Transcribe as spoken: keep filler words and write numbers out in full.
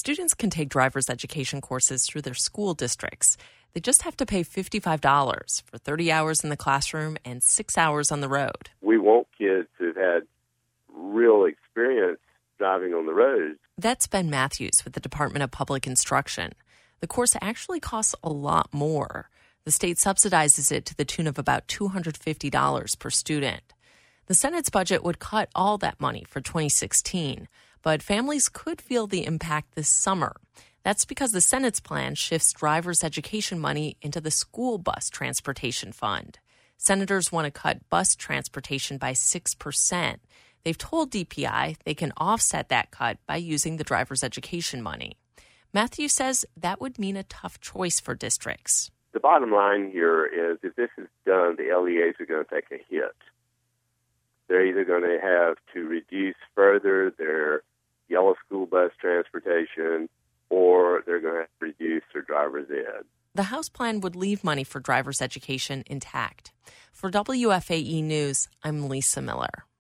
Students can take driver's education courses through their school districts. They just have to pay fifty-five dollars for thirty hours in the classroom and six hours on the road. We want kids who've had real experience driving on the road. That's Ben Matthews with the Department of Public Instruction. The course actually costs a lot more. The state subsidizes it to the tune of about two hundred fifty dollars per student. The Senate's budget would cut all that money for twenty sixteen, but families could feel the impact this summer. That's because the Senate's plan shifts driver's education money into the school bus transportation fund. Senators want to cut bus transportation by six percent. They've told D P I they can offset that cut by using the driver's education money. Matthews says that would mean a tough choice for districts. The bottom line here is if this is done, the L E As are going to take a hit. They're either going to have to reduce further their yellow school bus transportation or they're going to have to reduce their driver's ed. The House plan would leave money for driver's education intact. For W F A E News, I'm Lisa Miller.